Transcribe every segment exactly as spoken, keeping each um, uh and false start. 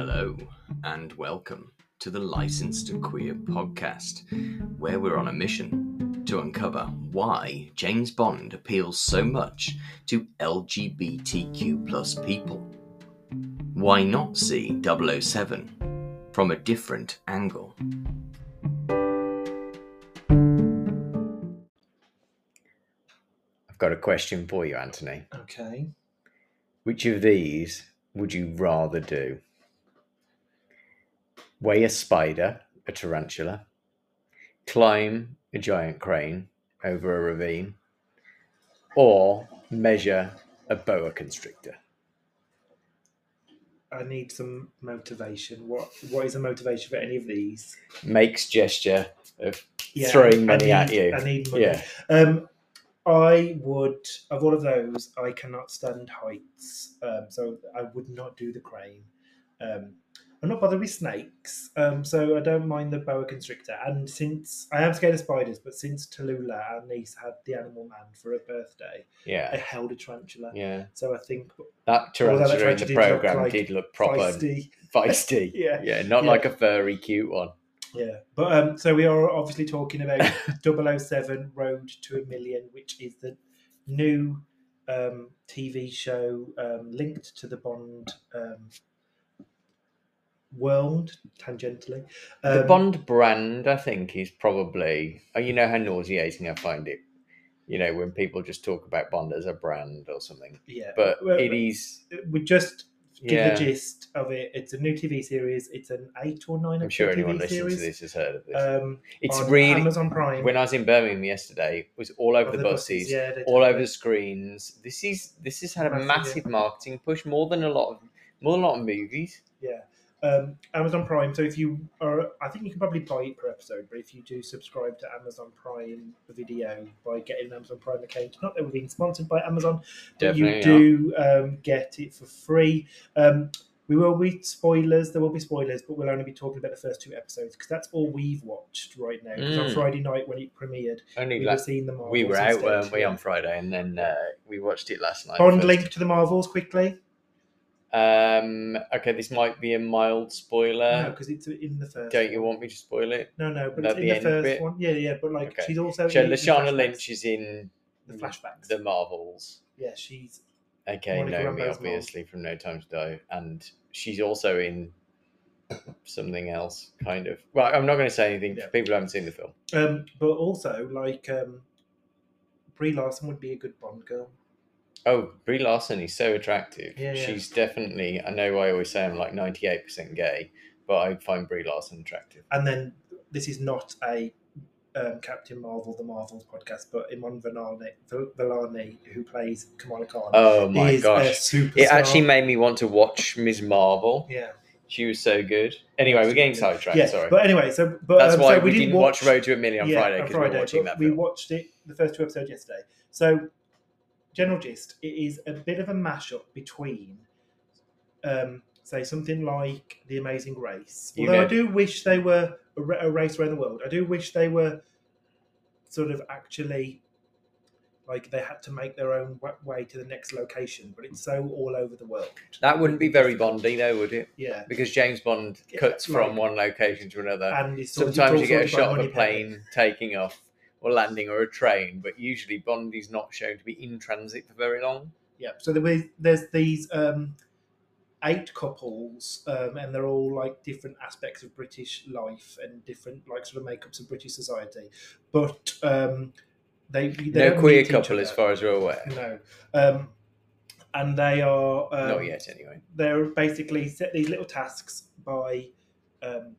Hello and welcome to the Licensed to Queer podcast, where we're on a mission to uncover why James Bond appeals so much to L G B T Q plus people. Why not see double oh seven from a different angle? I've got a question for you, Anthony. Okay. Which of these would you rather do? Weigh a spider, a tarantula, climb a giant crane over a ravine, or measure a boa constrictor? I need some motivation. What What is the motivation for any of these? Makes gesture of Yeah, throwing I money need, at you. I need money. Yeah. Um, I would, of all of those, I cannot stand heights. Um, so I would not do the crane. Um, I'm not bothered with snakes. Um, so I don't mind the boa constrictor. And since I am scared of spiders, but since Tallulah, our niece, had the animal man for her birthday, I Yeah. held a tarantula. Yeah. So I think That tarantula that in the tarantula did look programme like did look proper feisty. feisty. Yeah. Yeah, not Yeah. like a furry, cute one. Yeah, but um, so we are obviously talking about double oh seven Road to a Million, which is the new um, T V show um, linked to the Bond um, world tangentially. Um, The Bond brand, I think, is probably, oh, you know how nauseating I find it, you know, when people just talk about Bond as a brand or something. yeah, But well, it is, we just give yeah, the gist of it. It's a new T V series. It's an eight or nine I'm episode sure T V anyone listening series. to this has heard of this. Um, It's on really, Amazon Prime. when I was in Birmingham yesterday, it was all over Of the, the buses, buses, yeah, they all do over it. the screens. This is, this has had a Massive, massive yeah. marketing push, more than a lot of, more than a lot of movies. Yeah. Um, Amazon Prime. So if you are, I think you can probably buy it per episode, but if you do subscribe to Amazon Prime Video by getting an Amazon Prime account, not that we're being sponsored by Amazon, but Definitely you do um, get it for free. Um, we will be spoilers. There will be spoilers, but we'll only be talking about the first two episodes because that's all we've watched right now. Because on Mm. Friday night when it premiered, Only we la- were seeing the Marvels. we were out, instead. weren't we, Yeah. on Friday, and then uh, we watched it last night. Bond first. link to the Marvels quickly. Um, okay, this might be a mild spoiler. No, because it's in the first. Don't you one. want me to spoil it? No, no, but At it's in the the end first bit? one. Yeah, yeah, but like Okay. she's also So in the Lashana flashbacks. Lynch is in The flashbacks. the Marvels. Yeah, she's Okay, Monica Naomi, Rambeau's obviously, from No Time to Die. And she's also in something else, kind of. Well, I'm not going to say anything Yeah. for people who haven't seen the film. um, but also like um, Brie Larson would be a good Bond girl. Oh, Brie Larson is so attractive. Yeah, yeah. She's definitely, I know I always say I'm like ninety-eight percent gay, but I find Brie Larson attractive. And then this is not a um, Captain Marvel, the Marvels podcast, but Iman Vellani, Vellani who plays Kamala Khan. Oh my is gosh. a superstar. It actually made me want to watch Miz Marvel. yeah. She was so good. Anyway, we're getting sidetracked, Yeah, sorry. but anyway, so but That's um, why so we, we didn't watch, Road to a Million on yeah, Friday, on because we were watching but that we film. watched it, the first two episodes yesterday. So, general gist, it is a bit of a mashup between, um, say, something like The Amazing Race. You Although know- I do wish they were a, ra- a race around the world. I do wish they were sort of actually, like they had to make their own wa- way to the next location, but it's so all over the world. That wouldn't be very Bondy, though, would it? Yeah. Because James Bond Yeah, cuts like- from one location to another. And it's sort of- Sometimes it's you all get a sorted by shot of a Money Penny. plane taking off or landing or a train, but usually Bond is not shown to be in transit for very long. Yeah, so there was, there's these um, eight couples, um, and they're all like different aspects of British life and different like sort of makeups of British society. But um, they, they No don't queer meet each couple, other. as far as we're aware. No, um, and they are um, Not yet, anyway. They're basically set these little tasks by um,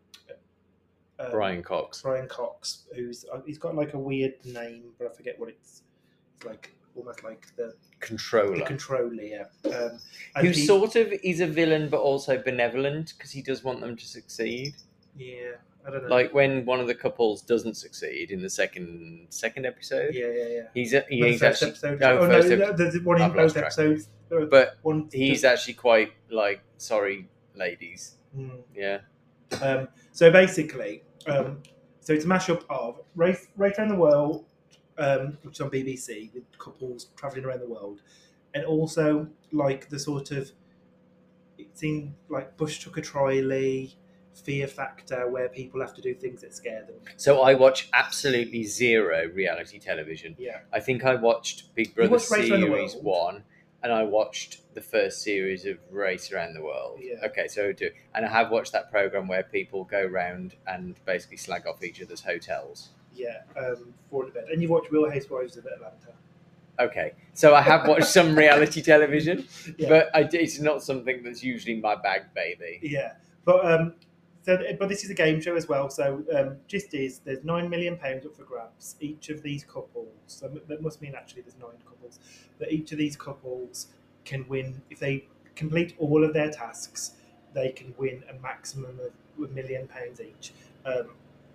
um, Brian Cox. Brian Cox, who's uh, he's got like a weird name, but I forget what it's. It's like almost like the Controller. the controller, yeah. Um, and Who he- sort of is a villain, but also benevolent, because he does want them to succeed. Yeah, I don't know. Like when one of the couples doesn't succeed in the second second episode. yeah, yeah, yeah. He's a, The he's first actually episode. no, oh first no, ep- there's one in I've lost both track. episodes. There was But one. he's actually quite like sorry, ladies. Mm. Yeah. Um, so basically, um, so it's a mashup of Race, Race Around the World, um, which is on B B C, with couples travelling around the world, and also like the sort of it seemed like Bush Tucker Trolley, Fear Factor, where people have to do things that scare them. So I watch absolutely zero reality television. Yeah. I think I watched Big Brother watched Race Around the Series World? one, and I watched the first series of Race Around the World. Yeah. Okay, so I do, and I have watched that program where people go round and basically slag off each other's hotels. Yeah, um, for the bed. And you watch Real Housewives of Atlanta. Okay, so I have watched some reality television, Yeah. but I, it's not something that's usually my bag, baby. Yeah, but um, so but this is a game show as well. So um, gist is there's nine million pounds up for grabs. Each of these couples, so that must mean actually there's nine couples. That each of these couples can win if they complete all of their tasks. They can win a maximum of a million pounds each, um,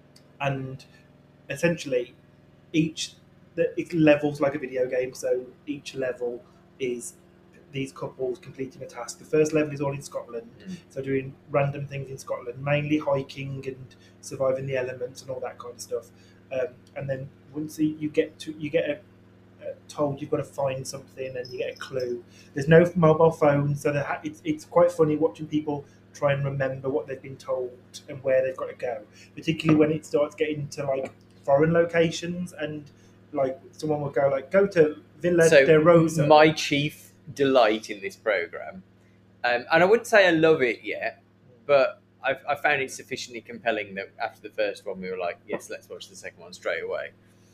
and essentially each the, it levels like a video game. So each level is these couples completing a task. The first level is all in Scotland, Mm. so doing random things in Scotland, mainly hiking and surviving the elements and all that kind of stuff. Um, and then once you get to you get a, a told you've got to find something and you get a clue. There's no mobile phone, so ha- it's it's quite funny watching people try and remember what they've been told and where they've got to go, particularly when it starts getting to like foreign locations and like someone will go like go to Villa So de Rosa. my chief delight in this program, um, and I wouldn't say I love it yet, but I've, I found it sufficiently compelling that after the first one we were like, yes, let's watch the second one straight away.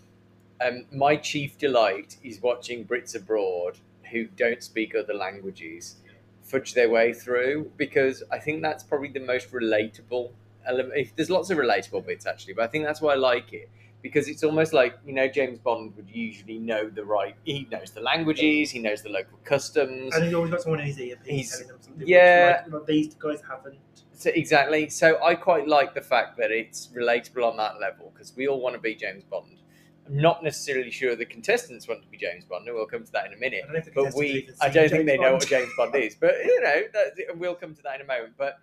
Um, my chief delight is watching Brits abroad who don't speak other languages fudge their way through, because I think that's probably the most relatable element. There's lots of relatable bits actually, but I think that's why I like it, because it's almost like, you know, James Bond would usually know the right, he knows the languages, he knows the local customs. And he's always got someone in his earpiece He's- telling them something. yeah. Which, like, like, these guys haven't. So exactly. So I quite like the fact that it's relatable on that level, because we all want to be James Bond. I'm not necessarily sure the contestants want to be James Bond, and we'll come to that in a minute. I don't know if the But contestants we, even I seen don't think James they know Bond. what James Bond is. But you know, that, we'll come to that in a moment. But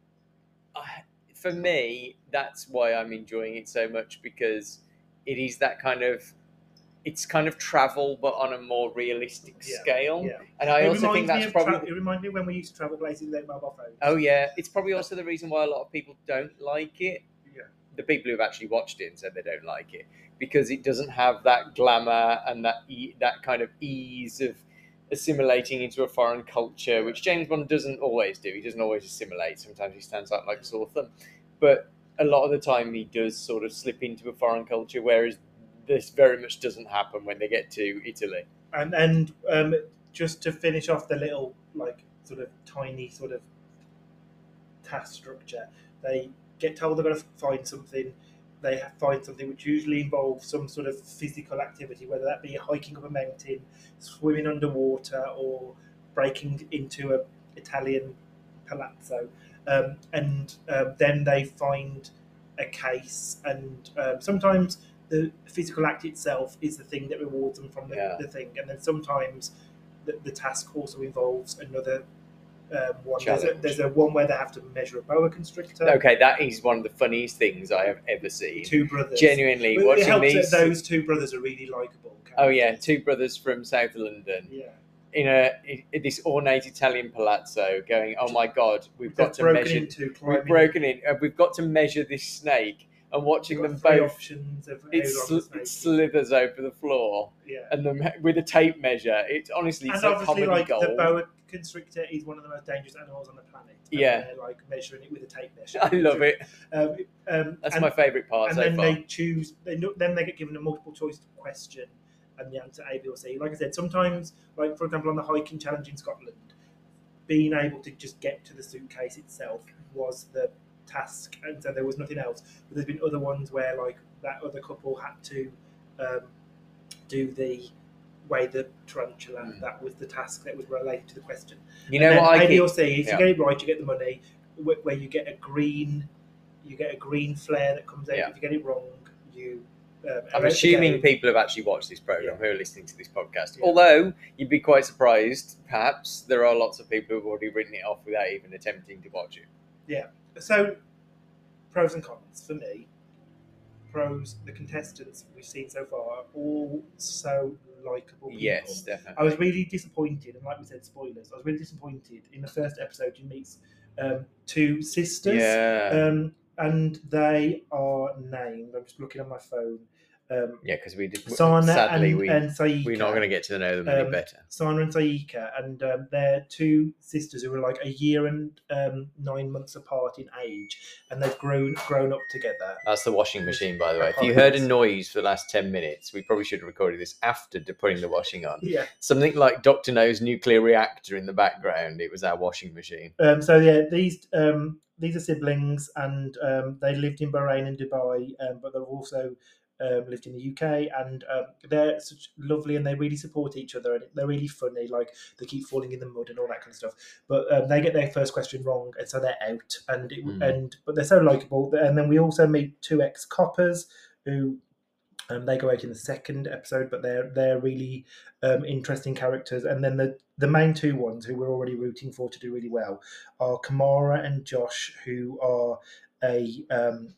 I, for me, that's why I'm enjoying it so much, because it is that kind of, it's kind of travel, but on a more realistic Yeah, scale. yeah. And I It also reminds think me that's of probably. tra- it reminds me when we used to travel places without mobile phones. Oh yeah, it's probably also the reason why a lot of people don't like it. Yeah. The people who've actually watched it and said they don't like it, because it doesn't have that glamour and that e- that kind of ease of assimilating into a foreign culture, which James Bond doesn't always do. He doesn't always assimilate. Sometimes he stands out like a sore thumb, but a lot of the time he does sort of slip into a foreign culture, whereas this very much doesn't happen when they get to Italy. And and um, just to finish off the little like sort of tiny sort of task structure, they get told they're going to find something. They have- find something which usually involves some sort of physical activity, whether that be hiking up a mountain, swimming underwater, or breaking into a Italian palazzo. Um, and um, then they find a case, and um, sometimes the physical act itself is the thing that rewards them from the, Yeah. the thing, and then sometimes the, the task also involves another um, one. There's a, Challenge. there's a one where they have to measure a boa constrictor. Okay, that is one of the funniest things I have ever seen. Two brothers. Genuinely, But it watching helps these. that those two brothers are really likable. Oh yeah, two brothers from South London Yeah. in a in this ornate Italian palazzo, going, "Oh my God, we've They've got to broken measure. into We've climbing. broken in. Uh, we've got to measure this snake." And watching Got them three both, options of how it, long sl- the snake it is. slithers over the floor, Yeah. and then with a tape measure, it's honestly it's And like obviously, comedy like gold. the boa constrictor is one of the most dangerous animals on the planet. And Yeah. they're like measuring it with a tape measure. I love it. Um, um, That's and, my favourite part and so then far. they choose. They know, then they get given a multiple choice question, and the answer A, B, or C. Like I said, sometimes, like for example, on the hiking challenge in Scotland, being able to just get to the suitcase itself was the task, and so there was nothing else. But there's been other ones where like that other couple had to um, do the weigh the tarantula. Mm. That was the task that was related to the question. You know And then what I A, B, keep, or C. If yeah. you get it right, you get the money. wh- Where you get a green, you get a green flare that comes out. Yeah. If you get it wrong, you. Um, are out I'm the assuming game. people have actually watched this program Yeah. who are listening to this podcast. Yeah. Although you'd be quite surprised, perhaps there are lots of people who've already written it off without even attempting to watch it. So, pros and cons for me. Pros: the contestants we've seen so far are all so likable people. Yes, definitely. I was really disappointed, and like we said, spoilers. I was really disappointed in the first episode. You meet um, two sisters, Yeah. um, and they are named. I'm just looking on my phone. Um, Yeah, because we did. Sana Sadly, and, we and Saika. we're not going to get to know them any um, better. Sana and Saika, and um, they're two sisters who are like a year and um, nine months apart in age, and they've grown grown up together. That's the washing machine, by the way. If you heard a noise for the last ten minutes, we probably should have recorded this after putting the washing on. Yeah. Something like Doctor No's nuclear reactor in the background. It was our washing machine. Um, so yeah, these um, these are siblings, and um, they lived in Bahrain and Dubai, um, but they've also um, lived in the U K, and um, they're such lovely, and they really support each other, and they're really funny. Like they keep falling in the mud and all that kind of stuff. But um, they get their first question wrong, and so they're out. And it, Mm. and but they're so likable. And then we also meet two ex coppers who. Um, they go out in the second episode, but they're they're really um, interesting characters. And then the the main two ones who we're already rooting for to do really well are Kamara and Josh, who are a um,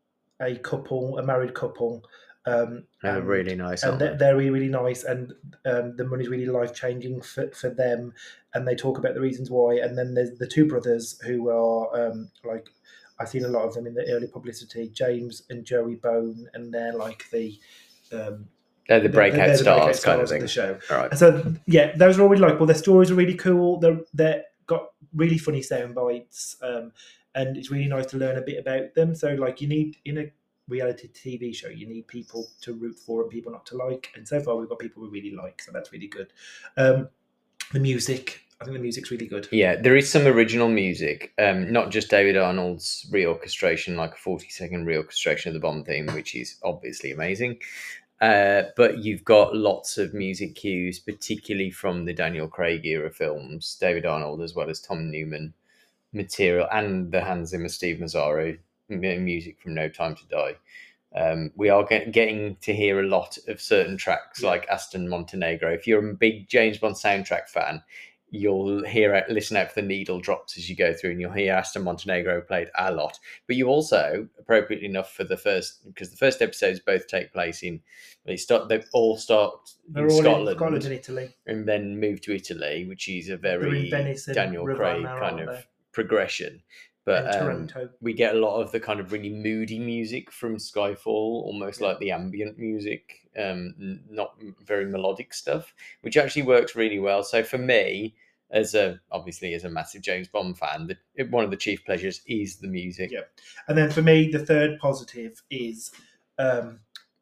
a couple, a married couple. Um, They're and, really nice, and aren't they're, they? they're really really nice, and um, the money's really life changing for, for them. And they talk about the reasons why. And then there's the two brothers who are um, like. I've seen a lot of them in the early publicity, James and Joey Bone, and they're like the um, They're the breakout they're the stars, breakout kind of stars thing. the show. All right. And so yeah, those are all really likable. Their stories are really cool. They're they got really funny sound bites, um, and it's really nice to learn a bit about them. So like you need in a reality T V show, you need people to root for and people not to like. And so far we've got people we really like, so that's really good. Um, the music. I think the music's really good. Yeah, there is some original music, um, not just David Arnold's reorchestration, like a forty-second reorchestration of the Bond theme, which is obviously amazing. Uh, but you've got lots of music cues, particularly from the Daniel Craig era films, David Arnold as well as Tom Newman material, and the Hans Zimmer, Steve Mazzaro music from No Time to Die. Um, we are get, getting to hear a lot of certain tracks, Yeah. like Aston Montenegro. If you're a big James Bond soundtrack fan, you'll hear out, listen out for the needle drops as you go through, and you'll hear Aston Montenegro played a lot. But you also, appropriately enough, for the first, because the first episodes both take place in, they start, they all start They're in all Scotland, in Scotland and Italy. and then move to Italy, which is a They're very in Venice and Daniel Ravenna, Craig aren't kind of they? progression. But And um, Toronto. we get a lot of the kind of really moody music from Skyfall, almost Yeah. like the ambient music, um, n- not m- very melodic stuff, which actually works really well. So for me, as a obviously as a massive James Bond fan, the, one of the chief pleasures is the music. Yeah. And then for me, the third positive is um,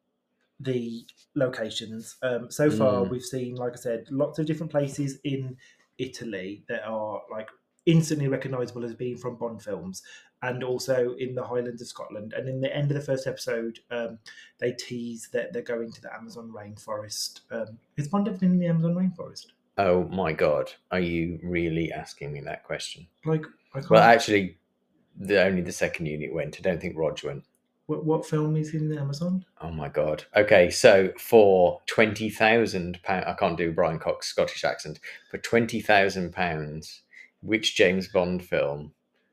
the locations. Um, so far, Mm. we've seen, like I said, lots of different places in Italy that are like instantly recognisable as being from Bond films, and also in the Highlands of Scotland. And in the end of the first episode, um, they tease that they're going to the Amazon rainforest. Um, is Bond ever been in the Amazon rainforest? Oh my God, are you really asking me that question? Like, I can't. Well, actually, the only the second unit went. I don't think Rog went. what, what film is in the Amazon? Oh my God. Okay, so for twenty thousand pounds, I can't do Brian Cox's Scottish accent. For twenty thousand pounds, which James Bond film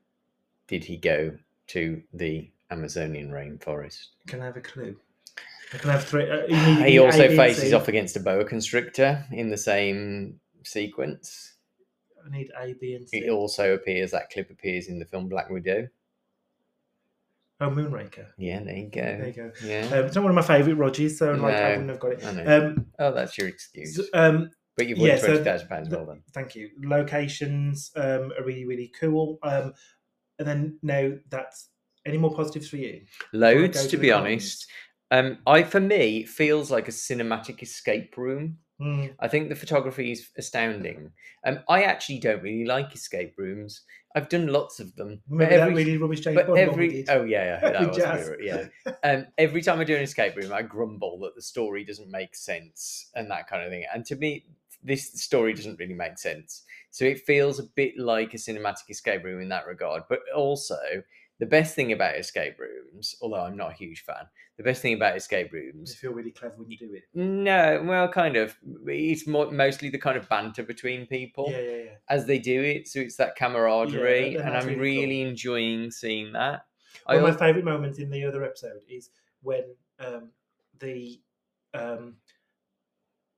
did he go to the Amazonian rainforest? Can I have a clue? I can have three. Uh, you need- you He need also A, B, and faces C. off against a boa constrictor in the same sequence. I need A, B, and C. It also appears, that clip appears in the film Black Widow. Oh, Moonraker. Yeah, there you go. There you go. Yeah. Um, it's not one of my favourite Rogers, so like I No, wouldn't have got it. I know. Um, Oh, that's your excuse. so, um, But you've won yeah, so twenty thousand pounds, the- well done. thank you. Locations um, are really, really cool. Um, and then now that's any more positives for you? Before I Loads, go to the be cons? honest. Um, I for me it feels like a cinematic escape room. Mm, I think the photography is astounding. Um, I actually don't really like escape rooms. I've done lots of them. but remember that every- really rubbish James but Bond one we every did? oh yeah, yeah, that With was Jazz. really- yeah. Um, every time I do an escape room, I grumble that the story doesn't make sense and that kind of thing. And to me, this story doesn't really make sense. So it feels a bit like a cinematic escape room in that regard. But also, the best thing about escape rooms, although I'm not a huge fan, the best thing about escape You rooms. feel really clever when you do it. No, well, kind of. It's more, mostly the kind of banter between people Yeah, yeah, yeah. as they do it. So it's that camaraderie, Yeah, that- and that's I'm really cool. really enjoying seeing that. I One of al- my favourite moments in the other episode is when um, the um,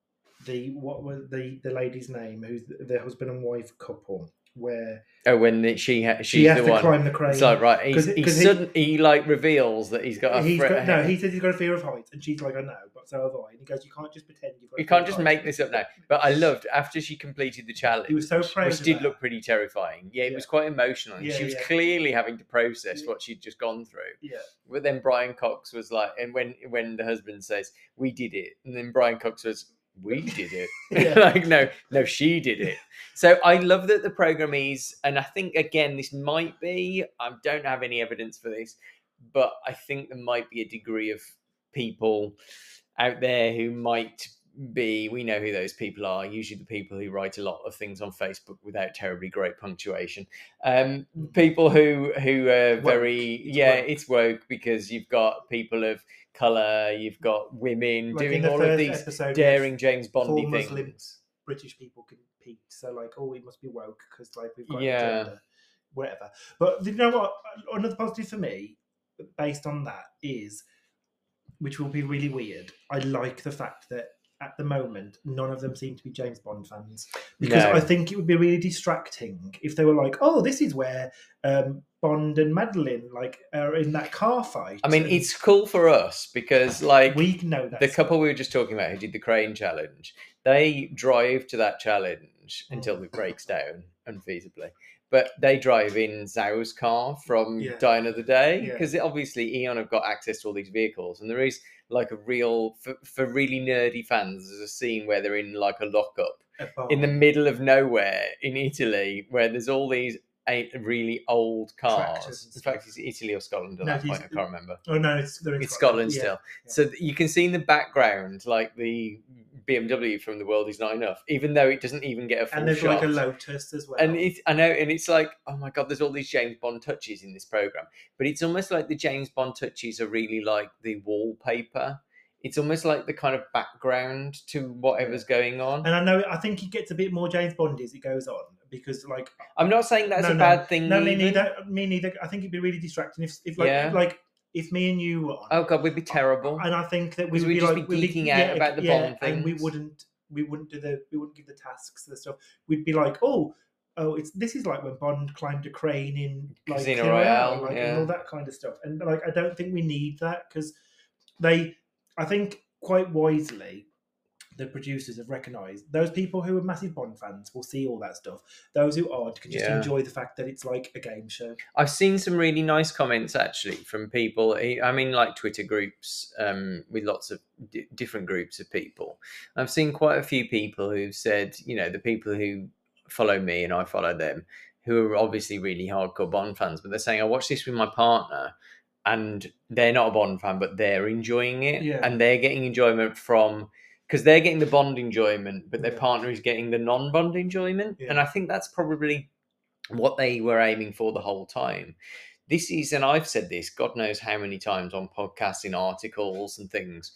the what was the the lady's name? Who's the, the husband and wife couple? Where Oh, when the, she ha- she's she has the to one. climb the crane. It's like right. He's, 'Cause- he 'cause he- sudden he like reveals that he's got a. he's fr- got, no, he says he's got a fear of heights, and she's like, I know, but so have I. And he goes, you can't just pretend you've got. You a fear can't of just heights." make this up now. But I loved after she completed the challenge. He was so proud Which of did her. look pretty terrifying. Yeah, it Yeah. was quite emotional. Yeah, she was yeah. clearly having to process Yeah. what she'd just gone through. Yeah, But then Brian Cox was like, and when when the husband says, "We did it," and then Brian Cox was, "We did it." Yeah. Like, no, no, she did it. So I love that the program is, and I think again, this might be. I don't have any evidence for this, but I think there might be a degree of people out there who might be. We know who those people are. Usually, the people who write a lot of things on Facebook without terribly great punctuation. Um, people who who are Woke. very It's yeah, woke. it's woke because you've got people of color, you've got women like in doing the all first of these episode, daring James four Bondy Muslim things. British people compete. So like, oh, we must be woke because like we've got Yeah. an agenda, whatever. But you know what? Another positive for me, based on that, is, which will be really weird. I like the fact that at the moment none of them seem to be James Bond fans, because No. I think it would be really distracting if they were like, oh, this is where um, Bond and Madeline like are in that car fight. I mean, and it's cool for us because like we know that the stuff. couple we were just talking about who did the crane challenge, they drive to that challenge until Mm. it breaks down unfeasibly. But they drive in Zhao's car from Yeah. Die Another Day Yeah. because obviously Eon have got access to all these vehicles, and there is like a real for, for really nerdy fans. There's a scene where they're in like a lockup A bar. in the middle of nowhere in Italy where there's all these eight really old Tractors cars. and In fact, it's Italy or Scotland at No, that point. he's- I can't remember. Oh no, it's they're in It's Scotland Yeah. still. yeah. So th- you can see in the background, like the B M W from The World Is Not Enough, even though it doesn't even get a full And there's shot. like a Lotus as well. And it, I know, and it's like, oh my god, there's all these James Bond touches in this program. But it's almost like the James Bond touches are really like the wallpaper. It's almost like the kind of background to whatever's going on. And I know, I think it gets a bit more James Bond as it goes on, because like I'm not saying that's no, a no, bad thing. no, me even. neither. Me neither. I think it'd be really distracting if, if like, Yeah. like if me and you were on. Oh god, we'd be terrible. And I think that we 'Cause would we'd be just like be we'd geeking out about the Bond and we things. wouldn't we wouldn't do the we wouldn't give the tasks the stuff. We'd be like, oh, oh, it's this is like when Bond climbed a crane in like Casino Casino Royale, like yeah. and all that kind of stuff. And like, I don't think we need that, because they, I think quite wisely, the producers have recognised those people who are massive Bond fans will see all that stuff. Those who aren't can just Yeah. enjoy the fact that it's like a game show. I've seen some really nice comments actually from people. I mean, like Twitter groups um, with lots of d- different groups of people. I've seen quite a few people who've said, you know, the people who follow me and I follow them, who are obviously really hardcore Bond fans, but they're saying, I watched this with my partner and they're not a Bond fan, but they're enjoying it. Yeah. And they're getting enjoyment from, because they're getting the Bond enjoyment, but their Yeah. partner is getting the non-Bond enjoyment. Yeah. And I think that's probably what they were aiming for the whole time. This is, and I've said this, God knows how many times on podcasts, in articles and things,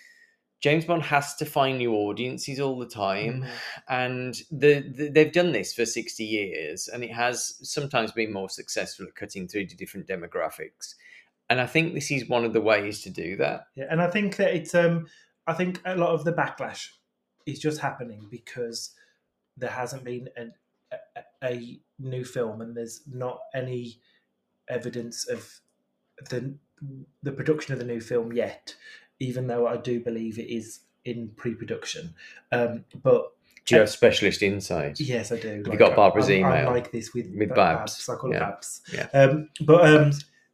James Bond has to find new audiences all the time. Mm. And the, the they've done this for sixty years, and it has sometimes been more successful at cutting through to different demographics. And I think this is one of the ways to do that. Yeah, and I think that it's um I think a lot of the backlash is just happening because there hasn't been an, a, a new film, and there's not any evidence of the the production of the new film yet, even though I do believe it is in pre-production. Um, but Do you have specialist insight? yes, I do. you got Barbara's I'm, I'm email? like this with, With Ba- Babs. I call Yeah. her Babs. Yeah. Um, but um,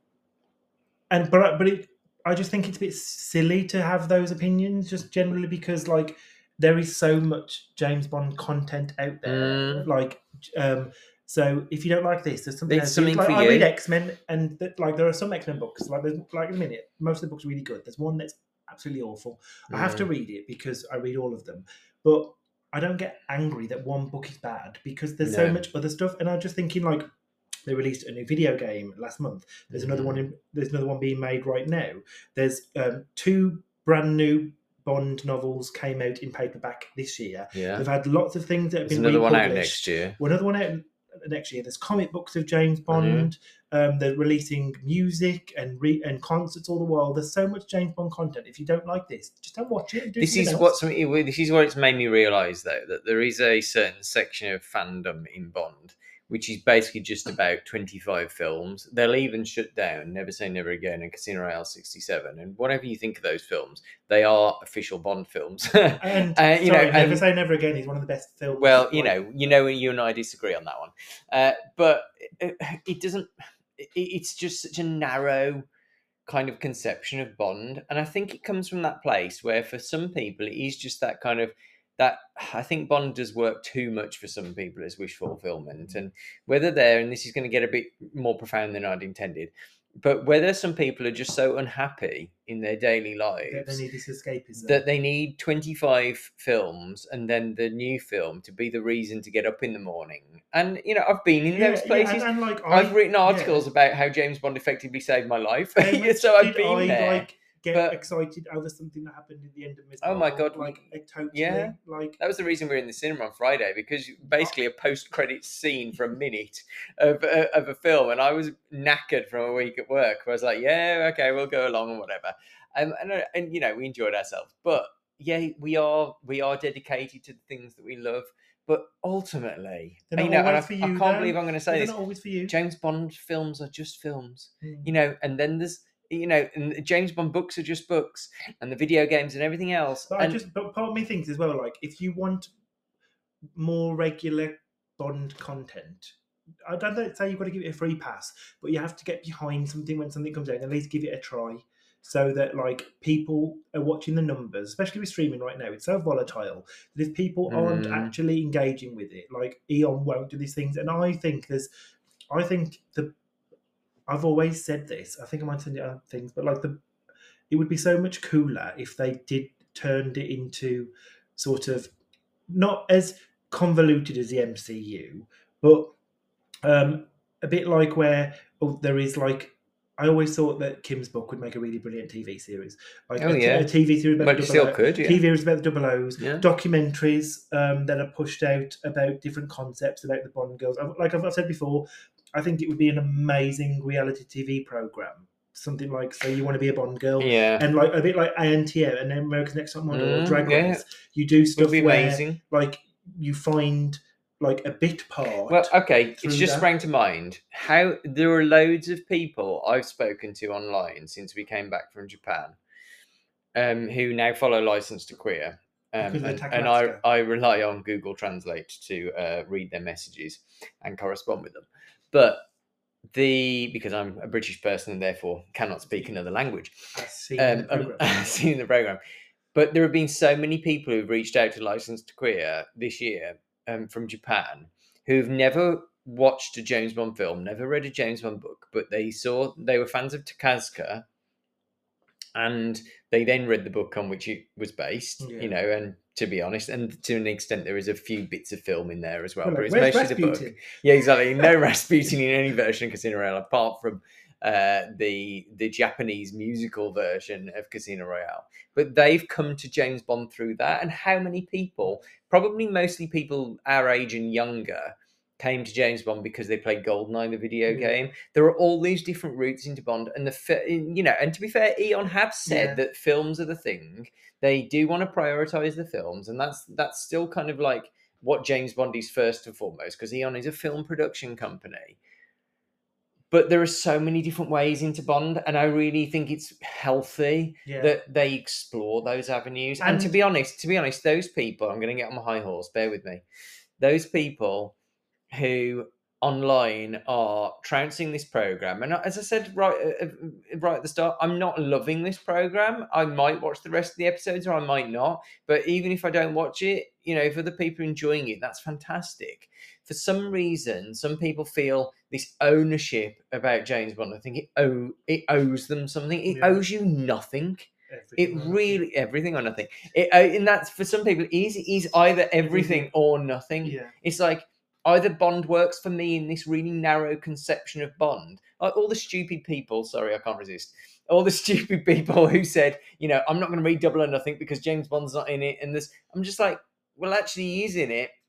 and but but it, I just think it's a bit silly to have those opinions, just generally, because like there is so much James Bond content out there. Mm. Like, um, so if you don't like this, there's something There's else. something like, for I you. read X Men, and th- like there are some X Men books. Like there's like in a minute, most of the books are really good. There's one that's absolutely awful. I have to Mm. read it because I read all of them, but I don't get angry that one book is bad because there's so No. much other stuff. And I'm just thinking, like, they released a new video game last month. There's another Mhm. one. In, there's another one being made right now. There's um, two brand new Bond novels came out in paperback this year. Yeah. They've had lots of things that have There's been another one out republished. next year. Well, another one out next year. There's comic books of James Bond. Mm-hmm. Um, they're releasing music and re- and concerts all the while. There's so much James Bond content. If you don't like this, just don't watch it. And do this is else. what's this is what it's made me realise, though, that there is a certain section of fandom in Bond which is basically just about twenty-five films. They'll even shut down Never Say Never Again and Casino Royale sixty-seven. And whatever you think of those films, they are official Bond films. And uh, you sorry, know, Never and, Say Never Again is one of the best films. Well, you know, you know, you and I disagree on that one. Uh, but it, it doesn't. It, it's just such a narrow kind of conception of Bond, and I think it comes from that place where, for some people, it is just that kind of. That I think Bond does work too much for some people as wish fulfillment, and whether they're, and this is going to get a bit more profound than I'd intended, but whether some people are just so unhappy in their daily lives that they need this escapism, that they need twenty-five films and then the new film to be the reason to get up in the morning. And you know, I've been in yeah, those places. Yeah, and, and like I've I, wrally articles yeah. about how James Bond effectively saved my life. So I've been I, there. Like, get but, excited over something that happened at the end of Miss Oh my god! Like a totally, yeah, like that was the reason we were in the cinema on Friday, because basically a post-credits scene for a minute of uh, of a film, and I was knackered from a week at work. I was like, yeah, okay, we'll go along and whatever, um, and and and you know, we enjoyed ourselves. But yeah, we are we are dedicated to the things that we love. But ultimately, you know, and I, you, I can't though. believe I'm going to say they're this. Not always for you. James Bond films are just films, mm. you know, and then there's. You know, and James Bond books are just books, and the video games and everything else. But and I just, but part of me thinks as well, like if you want more regular Bond content, I don't say you've got to give it a free pass, but you have to get behind something when something comes out, and at least give it a try, so that like people are watching the numbers, especially with streaming right now. It's so volatile that if people aren't mm. actually engaging with it, like Eon won't do these things, and I think there's, I think the. I've always said this. I think I might send you other things, but like the, it would be so much cooler if they did turned it into sort of not as convoluted as the M C U, but um, a bit like where oh, there is like. I always thought that Kim's book would make a really brilliant T V series. Like oh, a, yeah. a T V series about but the still double could, yeah. T V series about the double O's, yeah. documentaries um, that are pushed out about different concepts about the Bond girls. Like I've, I've said before, I think it would be an amazing reality T V program. Something like, say, you want to be a Bond girl, yeah, and like a bit like A N T M and then America's Next Top Model mm, or Drag yeah. Race. You do stuff would be where, amazing. like, you find like a bit part. Well, okay, it's just that. sprang to mind how there are loads of people I've spoken to online since we came back from Japan, um, who now follow License to Queer. Um, and and I, I rely on Google Translate to uh, read their messages and correspond with them. But the because I'm a British person and therefore cannot speak another language. I've seen, um, the program. I've seen the program. But there have been so many people who've reached out to License to Queer this year um, from Japan who've never watched a James Bond film, never read a James Bond book, but they saw they were fans of Takazka. And they then read the book on which it was based, yeah. you know, and to be honest, and to an extent, there is a few bits of film in there as well. well but it's like, mostly the book. Yeah, exactly. No Rasputin in any version of Casino Royale, apart from uh, the the Japanese musical version of Casino Royale. But they've come to James Bond through that. And how many people, probably mostly people our age and younger, came to James Bond because they played GoldenEye, the video yeah. game. There are all these different routes into Bond, and the you know, and to be fair, Eon have said yeah. that films are the thing. They do want to prioritize the films, and that's that's still kind of like what James Bond is first and foremost, because Eon is a film production company. But there are so many different ways into Bond, and I really think it's healthy yeah. that they explore those avenues. And, and to be honest, to be honest, those people, I'm going to get on my high horse. Bear with me. Those people who online are trouncing this program, and as I said right uh, right at the start, I'm not loving this program. I might watch the rest of the episodes, or I might not. But even if I don't watch it, you know, for the people enjoying it, that's fantastic. For some reason, some people feel this ownership about James Bond. I think it owe it owes them something. It yeah. owes you nothing. Everything it really nothing. everything or nothing. It uh, and that's for some people is is either everything mm-hmm. or nothing. Yeah. It's like, either Bond works for me in this really narrow conception of Bond. Like all the stupid people, sorry, I can't resist. All the stupid people who said, you know, I'm not going to read Double or Nothing because James Bond's not in it. And this, I'm just like, well, actually, he is in it.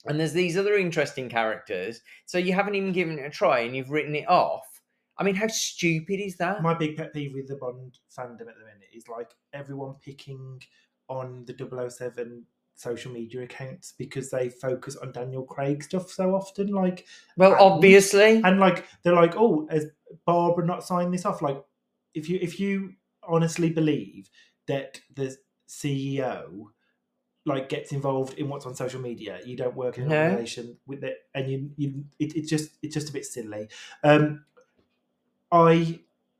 And there's these other interesting characters. So you haven't even given it a try and you've written it off. I mean, how stupid is that? My big pet peeve with the Bond fandom at the minute is like everyone picking on the double oh seven social media accounts because they focus on Daniel Craig stuff so often. Like, well, and, obviously, and like they're like, oh, has Barbara not signed this off? Like, if you if you honestly believe that the C E O like gets involved in what's on social media, you don't work in an No. organisation with it, and you you it, it's just it's just a bit silly. Um, I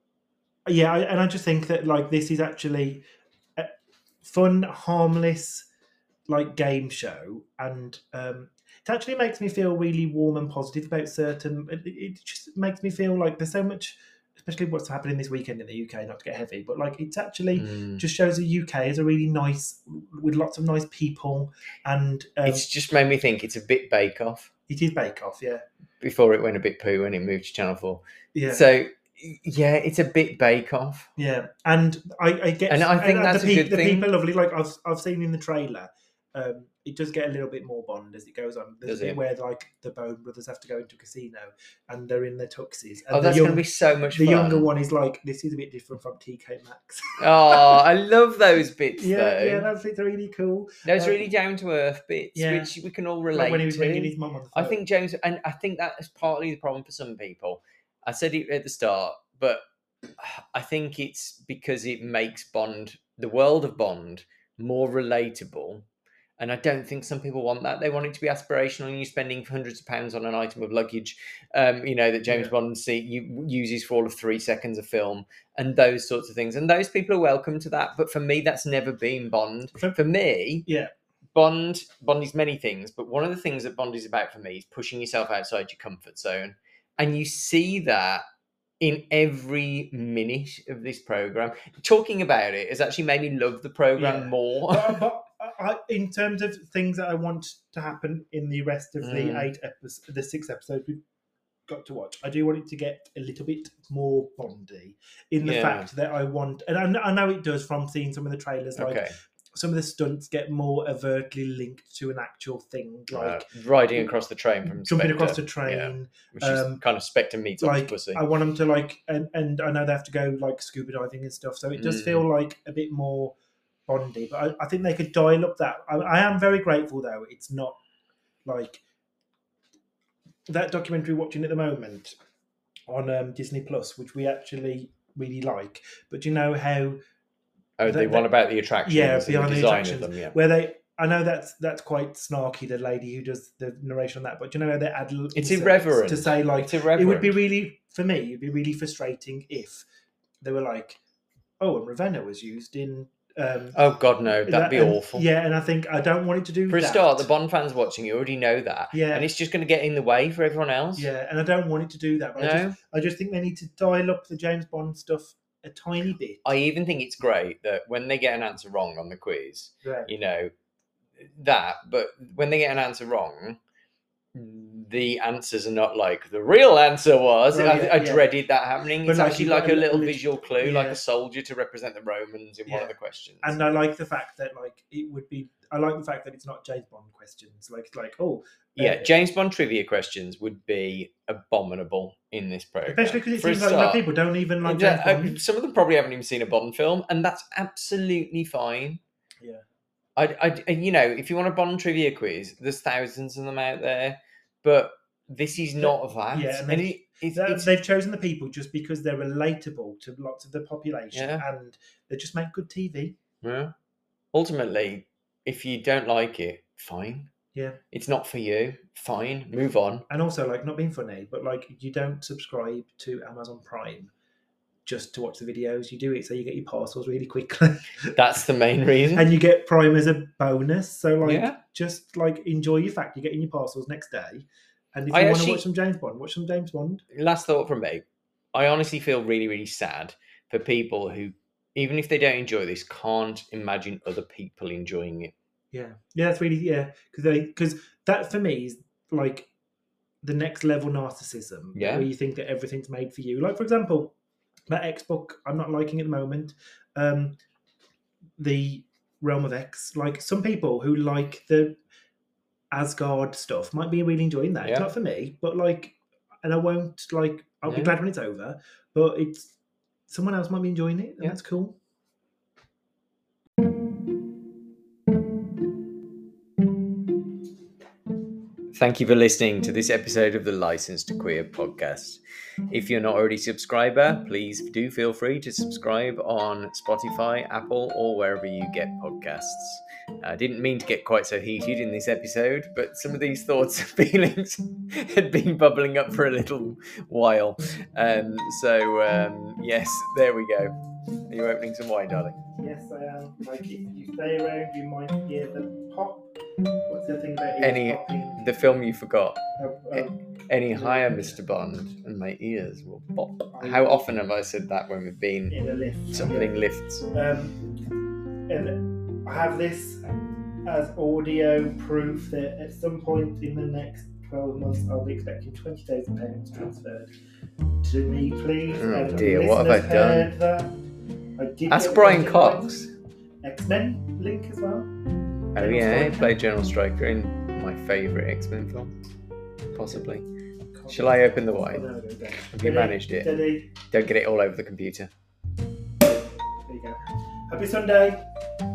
yeah, I, and I just think that like this is actually a fun, harmless like game show, and um, it actually makes me feel really warm and positive about certain. It, it just makes me feel like there's so much, especially what's happening this weekend in the U K. Not to get heavy, but like it's actually Mm. just shows the U K as a really nice, with lots of nice people, and um, it's just made me think it's a bit Bake Off it is Bake Off, yeah, before it went a bit poo and it moved to Channel Four. yeah. So yeah, it's a bit Bake Off. Yeah, and I, I get, And I think and that's the, a pe- good the thing. people are lovely. Like I've I've seen in the trailer, um, it does get a little bit more Bond as it goes on. There's Does a bit it? where like the Bone brothers have to go into a casino and they're in their tuxes. And Oh, that's the young, going to be so much the fun. younger one is like, this is a bit different from T K Maxx. Oh, I love those bits yeah, though. yeah, that's it's really cool. Those Um, really down to earth bits, yeah. which we can all relate Like when he was to. ringing his mum on the phone. I think James, and I think that is partly the problem for some people. I said it at the start, but I think it's because it makes Bond, the world of Bond, more relatable. And I don't think some people want that. They want it to be aspirational, and you spending hundreds of pounds on an item of luggage, um, you know, that James Yeah. Bond see, you, uses for all of three seconds of film, and those sorts of things. And those people are welcome to that. But for me, that's never been Bond. For- For me, yeah, Bond, Bond is many things, but one of the things that Bond is about for me is pushing yourself outside your comfort zone. And you see that in every minute of this program. Talking about it has actually made me love the program Yeah. more. but, but I, in terms of things that I want to happen in the rest of the Mm. eight episodes, the six episodes we've got to watch, I do want it to get a little bit more Bondy in the Yeah. fact that I want, and I know, I know it does from seeing some of the trailers, like Okay. some of the stunts get more overtly linked to an actual thing, like Uh, riding across the train from jumping Spectre, across a train. yeah, which um, is kind of Spectre meets like Octopussy. I want them to like, and, and I know they have to go like scuba diving and stuff, so it does Mm. feel like a bit more Bondy. But I, I think they could dial up that. I, I am very grateful though. It's not like that documentary we're watching at the moment on um, Disney Plus, which we actually really like. But do you know how? Oh, the that- one that- about the attractions Yeah, and behind the the design attractions, of them, yeah. where they. I know that's that's quite snarky. The lady who does the narration on that, but do you know how they add little It's inserts irreverent. to say like It's irreverent. it would be really, for me, it'd be really frustrating if they were like, oh, and Ravenna was used in. Um, Oh, God, no. That'd that- be and- awful. Yeah, and I think I don't want it to do For a that. start, the Bond fans watching you already know that. Yeah. And it's just going to get in the way for everyone else. Yeah, and I don't want it to do that. But I, No. just, I just think they need to dial up the James Bond stuff a tiny bit. I even think it's great that when they get an answer wrong on the quiz, Right. you know, that, but when they get an answer wrong, the answers are not like the real answer was. Oh, I, yeah, I yeah. dreaded that happening. But It's like actually you've got like a a little little- visual clue, like yeah. a soldier to represent the Romans in one Yeah. of the questions. And I like the fact that like it would be. I like the fact that it's not James Bond questions. Like like oh yeah, uh, James Bond trivia questions would be abominable in this program. especially because it For a seems like, like start. people don't even like Yeah, James uh, Bond. some of them probably haven't even seen a Bond film, and that's absolutely fine. Yeah. I, I, you know, if you want a Bond trivia quiz, there's thousands of them out there, but this is not that. yeah, and and they- it, it's, That- it's they've chosen the people just because they're relatable to lots of the population, Yeah. and they just make good T V. yeah. Ultimately, if you don't like it, fine. Yeah. It's not for you. Fine, move on. And also, like, not being funny, but like, you don't subscribe to Amazon Prime just to watch the videos. You do it so you get your parcels really quickly, That's the main reason. and you get Prime as a bonus. So, like, Yeah. just like enjoy your fact. You're getting your parcels next day, and if you I want actually- to watch some James Bond, watch some James Bond. Last thought from me. I honestly feel really, really sad for people who, even if they don't enjoy this, can't imagine other people enjoying it. Yeah, yeah, that's really yeah, because they because that for me is like the next level narcissism. Yeah. where you think that everything's made for you. Like for example, that X book I'm not liking at the moment. Um, the Realm of X. Like some people who like the Asgard stuff. Might be really enjoying that. Yeah. It's not for me, but like, and I won't like. I'll be Yeah. glad when it's over. But it's someone else might be enjoying it, and Yeah. that's cool. Thank you for listening to this episode of the License to Queer podcast. If you're not already a subscriber, please do feel free to subscribe on Spotify, Apple, or wherever you get podcasts. I didn't mean to get quite so heated in this episode, but some of these thoughts and feelings had been bubbling up for a little while. Um, so, um, yes, there we go. Are you opening some wine, darling? Yes, I am. Like if you stay around, you might hear the pop. What's the thing about ears Any- popping? The film you forgot. Uh, uh, Any higher, Mister Bond, and my ears will pop. How often have I said that when we've been in a lift. something lifts? Um, and I have this as audio proof that at some point in the next twelve months, I'll be expecting twenty thousand pounds transferred to me, please. Oh And dear, what have I listeners heard that. I did Ask get Brian something Cox. like X-Men link as well. Oh General yeah, he Stryker. played General Stryker in my favourite X-Men film. Possibly. Shall I open the Oh, wine? no, no, don't. Have you Steady, managed it? Steady. Don't get it all over the computer. There you go. Happy Sunday.